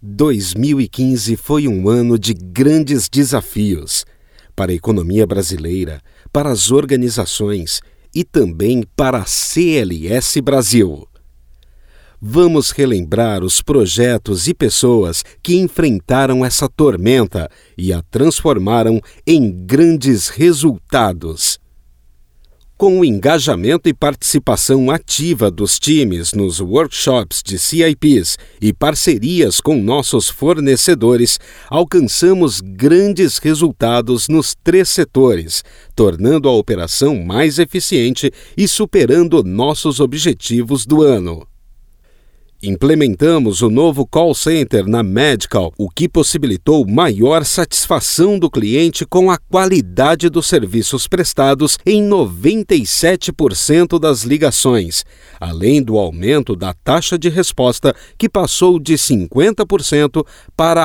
2015 foi um ano de grandes desafios para a economia brasileira, para as organizações e também para a CLS Brasil. Vamos relembrar os projetos e pessoas que enfrentaram essa tormenta e a transformaram em grandes resultados. Com o engajamento e participação ativa dos times nos workshops de CIPs e parcerias com nossos fornecedores, alcançamos grandes resultados nos 3 setores, tornando a operação mais eficiente e superando nossos objetivos do ano. Implementamos o novo call center na Medical, o que possibilitou maior satisfação do cliente com a qualidade dos serviços prestados em 97% das ligações, além do aumento da taxa de resposta, que passou de 50% para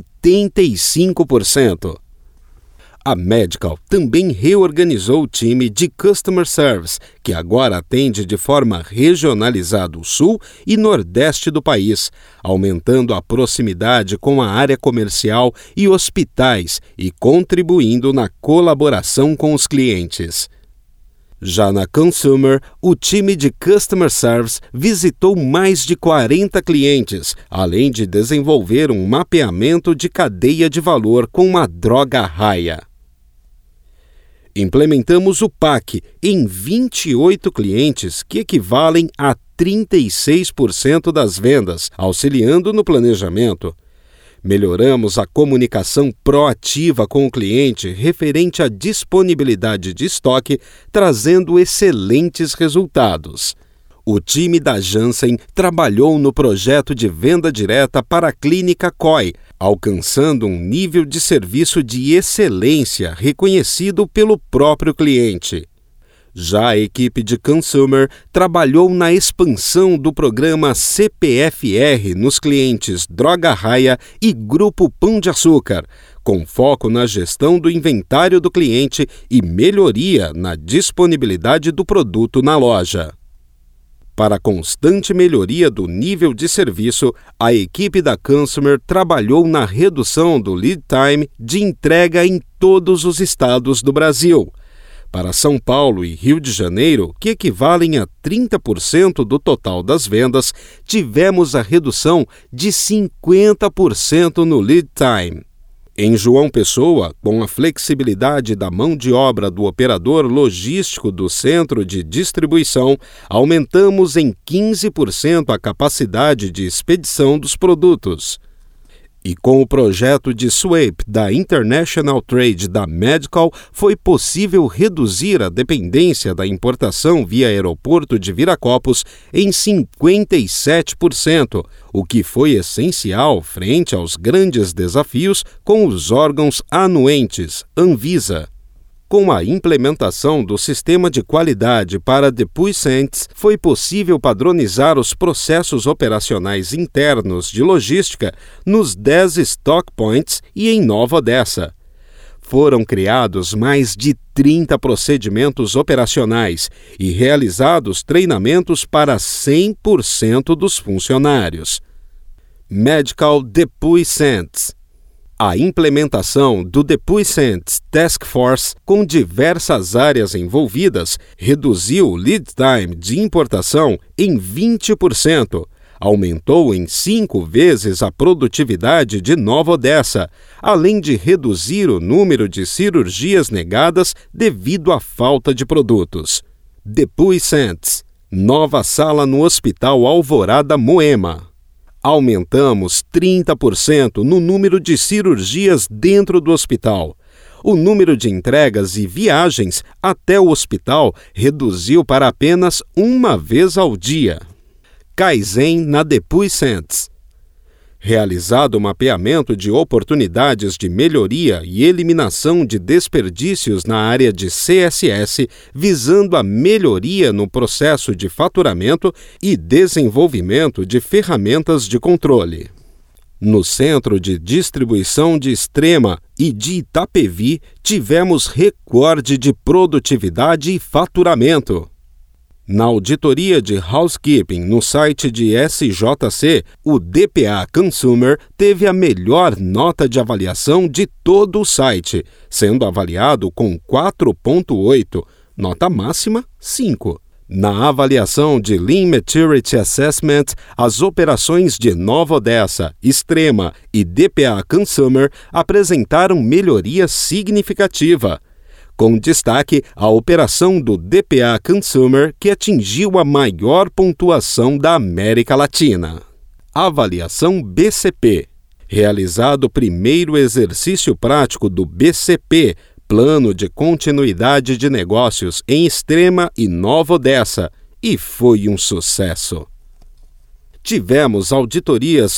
85%. A Medical também reorganizou o time de Customer Service, que agora atende de forma regionalizada o sul e nordeste do país, aumentando a proximidade com a área comercial e hospitais e contribuindo na colaboração com os clientes. Já na Consumer, o time de Customer Service visitou mais de 40 clientes, além de desenvolver um mapeamento de cadeia de valor com a droga Raia. Implementamos o PAC em 28 clientes, que equivalem a 36% das vendas, auxiliando no planejamento. Melhoramos a comunicação proativa com o cliente referente à disponibilidade de estoque, trazendo excelentes resultados. O time da Janssen trabalhou no projeto de venda direta para a clínica COI, alcançando um nível de serviço de excelência reconhecido pelo próprio cliente. Já a equipe de Consumer trabalhou na expansão do programa CPFR nos clientes Droga Raia e Grupo Pão de Açúcar, com foco na gestão do inventário do cliente e melhoria na disponibilidade do produto na loja. Para a constante melhoria do nível de serviço, a equipe da Consumer trabalhou na redução do lead time de entrega em todos os estados do Brasil. Para São Paulo e Rio de Janeiro, que equivalem a 30% do total das vendas, tivemos a redução de 50% no lead time. Em João Pessoa, com a flexibilidade da mão de obra do operador logístico do centro de distribuição, aumentamos em 15% a capacidade de expedição dos produtos. E com o projeto de SWAP da International Trade da Medical, foi possível reduzir a dependência da importação via aeroporto de Viracopos em 57%, o que foi essencial frente aos grandes desafios com os órgãos anuentes, Anvisa. Com a implementação do sistema de qualidade para Depuy Santos, foi possível padronizar os processos operacionais internos de logística nos 10 Stock Points e em Nova Odessa. Foram criados mais de 30 procedimentos operacionais e realizados treinamentos para 100% dos funcionários. Medical Depuy Santos. A implementação do Depuy Santos Task Force, com diversas áreas envolvidas, reduziu o lead time de importação em 20%, aumentou em 5 vezes a produtividade de Nova Odessa, além de reduzir o número de cirurgias negadas devido à falta de produtos. Depuy Santos, nova sala no Hospital Alvorada Moema. Aumentamos 30% no número de cirurgias dentro do hospital. O número de entregas e viagens até o hospital reduziu para apenas 1 vez ao dia. Kaizen na Depuy Santos. Realizado o mapeamento de oportunidades de melhoria e eliminação de desperdícios na área de CSS, visando a melhoria no processo de faturamento e desenvolvimento de ferramentas de controle. No Centro de Distribuição de Extrema e de Itapevi, tivemos recorde de produtividade e faturamento. Na auditoria de housekeeping no site de SJC, o DPA Consumer teve a melhor nota de avaliação de todo o site, sendo avaliado com 4,8, nota máxima 5. Na avaliação de Lean Maturity Assessment, as operações de Nova Odessa, Extrema e DPA Consumer apresentaram melhoria significativa, com destaque a operação do DPA Consumer, que atingiu a maior pontuação da América Latina. Avaliação BCP. Realizado o primeiro exercício prático do BCP, Plano de Continuidade de Negócios em Extrema e Nova Odessa, e foi um sucesso. Tivemos auditorias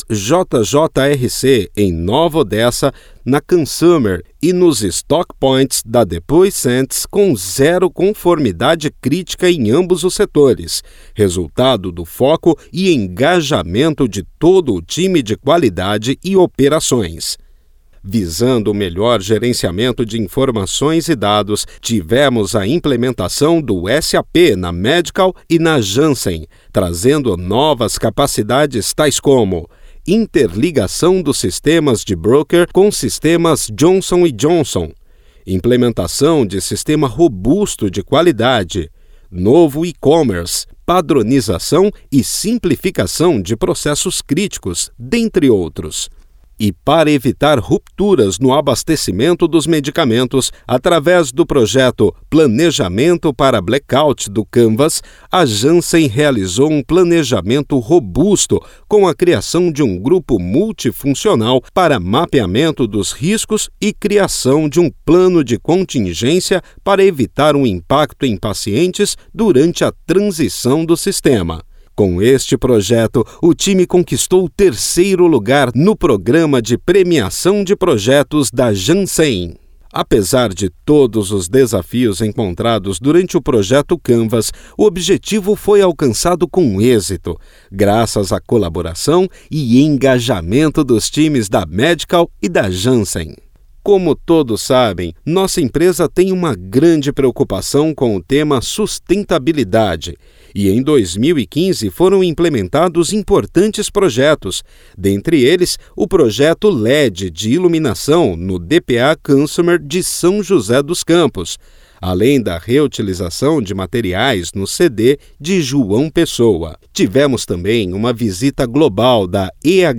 JJRC em Nova Odessa, na Consumer e nos Stock Points da Depuy Sands com zero conformidade crítica em ambos os setores, resultado do foco e engajamento de todo o time de qualidade e operações. Visando o melhor gerenciamento de informações e dados, tivemos a implementação do SAP na Medical e na Janssen, trazendo novas capacidades tais como interligação dos sistemas de broker com sistemas Johnson & Johnson, implementação de sistema robusto de qualidade, novo e-commerce, padronização e simplificação de processos críticos, dentre outros. E para evitar rupturas no abastecimento dos medicamentos, através do projeto Planejamento para Blackout do Canvas, a Janssen realizou um planejamento robusto com a criação de um grupo multifuncional para mapeamento dos riscos e criação de um plano de contingência para evitar um impacto em pacientes durante a transição do sistema. Com este projeto, o time conquistou o 3º lugar no programa de premiação de projetos da Janssen. Apesar de todos os desafios encontrados durante o projeto Canvas, o objetivo foi alcançado com êxito, graças à colaboração e engajamento dos times da Medical e da Janssen. Como todos sabem, nossa empresa tem uma grande preocupação com o tema sustentabilidade, e em 2015 foram implementados importantes projetos, dentre eles o projeto LED de iluminação no DPA Consumer de São José dos Campos, além da reutilização de materiais no CD de João Pessoa. Tivemos também uma visita global da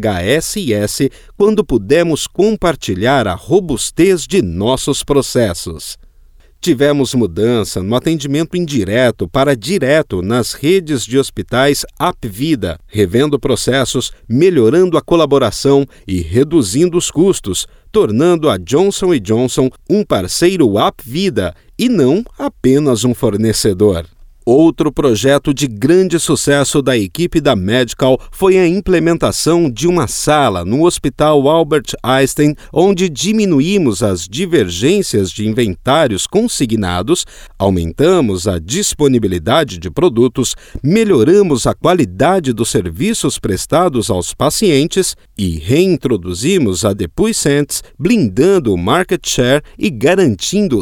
EHSS quando pudemos compartilhar a robustez de nossos processos. Tivemos mudança no atendimento indireto para direto nas redes de hospitais Apvida, revendo processos, melhorando a colaboração e reduzindo os custos, tornando a Johnson & Johnson um parceiro Apvida e não apenas um fornecedor. Outro projeto de grande sucesso da equipe da Medical foi a implementação de uma sala no Hospital Albert Einstein, onde diminuímos as divergências de inventários consignados, aumentamos a disponibilidade de produtos, melhoramos a qualidade dos serviços prestados aos pacientes e reintroduzimos a Depuy Sands, blindando o market share e garantindo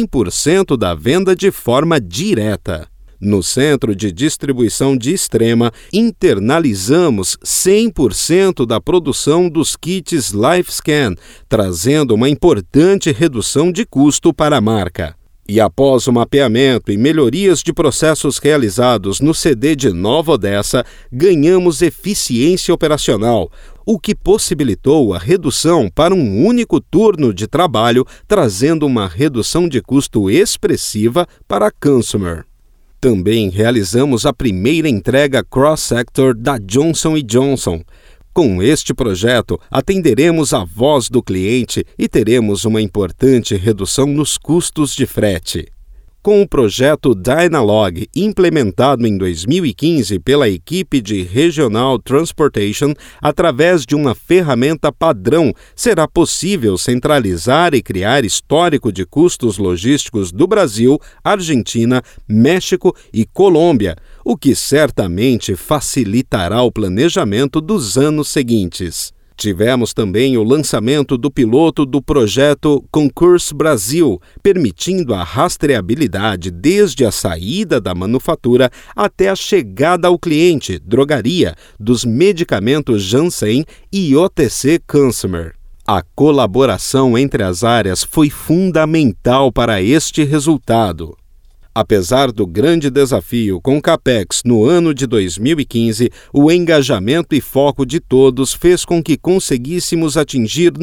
100% da venda de forma direta. No centro de distribuição de Extrema, internalizamos 100% da produção dos kits LifeScan, trazendo uma importante redução de custo para a marca. E após o mapeamento e melhorias de processos realizados no CD de Nova Odessa, ganhamos eficiência operacional, o que possibilitou a redução para um único turno de trabalho, trazendo uma redução de custo expressiva para a Consumer. Também realizamos a primeira entrega cross-sector da Johnson & Johnson. Com este projeto, atenderemos a voz do cliente e teremos uma importante redução nos custos de frete. Com o projeto Dynalog, implementado em 2015 pela equipe de Regional Transportation, através de uma ferramenta padrão, será possível centralizar e criar histórico de custos logísticos do Brasil, Argentina, México e Colômbia, o que certamente facilitará o planejamento dos anos seguintes. Tivemos também o lançamento do piloto do projeto Concurso Brasil, permitindo a rastreabilidade desde a saída da manufatura até a chegada ao cliente, drogaria, dos medicamentos Janssen e OTC Consumer. A colaboração entre as áreas foi fundamental para este resultado. Apesar do grande desafio com o CAPEX no ano de 2015, o engajamento e foco de todos fez com que conseguíssemos atingir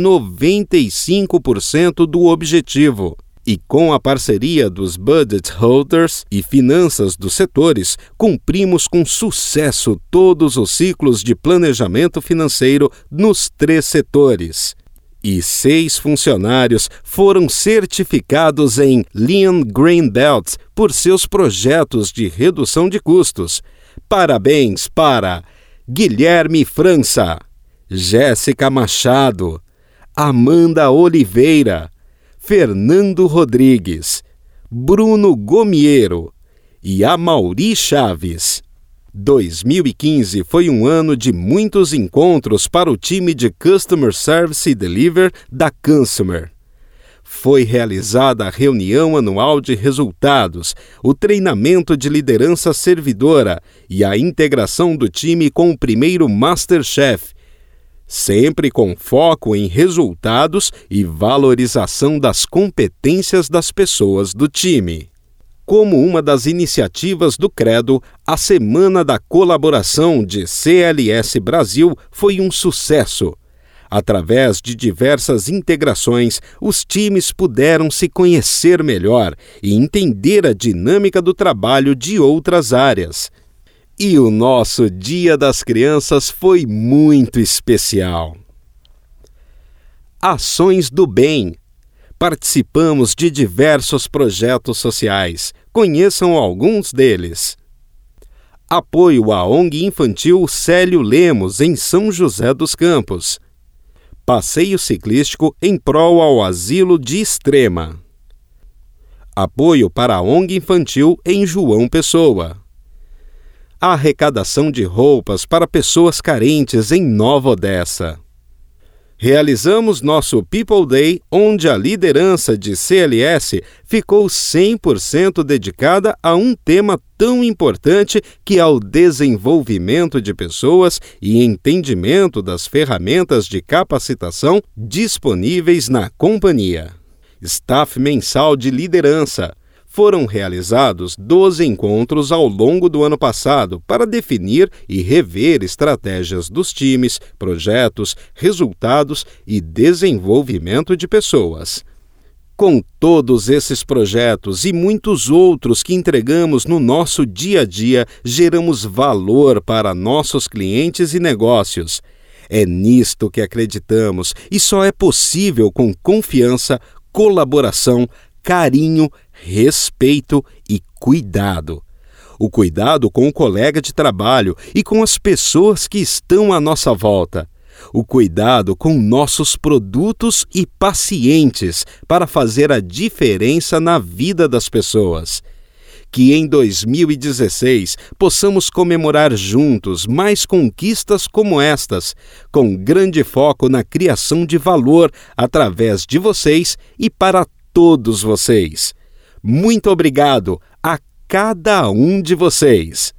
95% do objetivo. E com a parceria dos budget holders e finanças dos setores, cumprimos com sucesso todos os ciclos de planejamento financeiro nos 3 setores. E 6 funcionários foram certificados em Lean Green Belt por seus projetos de redução de custos. Parabéns para Guilherme França, Jéssica Machado, Amanda Oliveira, Fernando Rodrigues, Bruno Gomiero e Amauri Chaves. 2015 foi um ano de muitos encontros para o time de Customer Service e Delivery da Consumer. Foi realizada a reunião anual de resultados, o treinamento de liderança servidora e a integração do time com o primeiro Masterchef, sempre com foco em resultados e valorização das competências das pessoas do time. Como uma das iniciativas do Credo, a Semana da Colaboração de CLS Brasil foi um sucesso. Através de diversas integrações, os times puderam se conhecer melhor e entender a dinâmica do trabalho de outras áreas. E o nosso Dia das Crianças foi muito especial. Ações do Bem. Participamos de diversos projetos sociais. Conheçam alguns deles. Apoio à ONG Infantil Célio Lemos, em São José dos Campos. Passeio ciclístico em prol ao Asilo de Extrema. Apoio para a ONG Infantil em João Pessoa. Arrecadação de roupas para pessoas carentes em Nova Odessa. Realizamos nosso People Day, onde a liderança de CLS ficou 100% dedicada a um tema tão importante que é o desenvolvimento de pessoas e entendimento das ferramentas de capacitação disponíveis na companhia. Staff Mensal de Liderança. Foram realizados 12 encontros ao longo do ano passado para definir e rever estratégias dos times, projetos, resultados e desenvolvimento de pessoas. Com todos esses projetos e muitos outros que entregamos no nosso dia a dia, geramos valor para nossos clientes e negócios. É nisto que acreditamos e só é possível com confiança, colaboração, carinho, respeito e cuidado. O cuidado com o colega de trabalho e com as pessoas que estão à nossa volta. O cuidado com nossos produtos e pacientes para fazer a diferença na vida das pessoas. Que em 2016 possamos comemorar juntos mais conquistas como estas, com grande foco na criação de valor através de vocês e para todos vocês. Muito obrigado a cada um de vocês.